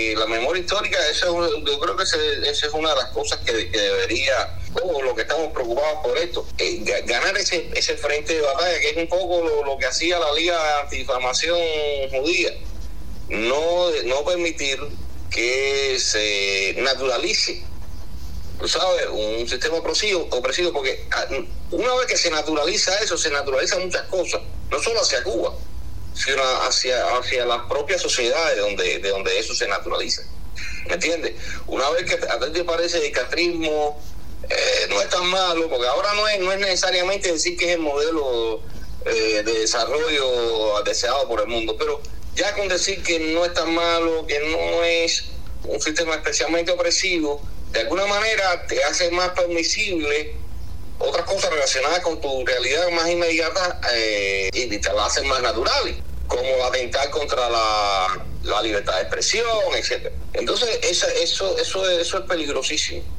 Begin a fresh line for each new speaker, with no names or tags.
la memoria histórica, yo creo que esa es una de las cosas que debería, o lo que estamos preocupados por esto, ganar ese frente de batalla, que es un poco lo que hacía la Liga Antidifamación Judía. No permitir que se naturalice, tú sabes, un sistema opresivo, porque una vez que se naturaliza eso, se naturalizan muchas cosas, no solo hacia Cuba, sino hacia las propias sociedades de donde eso se naturaliza. ¿Me entiendes? Una vez que a ti te parece el castrismo no es tan malo, porque ahora no es necesariamente decir que es el modelo de desarrollo deseado por el mundo, pero ya con decir que no es tan malo, que no es un sistema especialmente opresivo, de alguna manera te hace más permisible otras cosas relacionadas con tu realidad más inmediata y te las hacen más naturales, como atentar contra la libertad de expresión, etcétera. Entonces eso es peligrosísimo.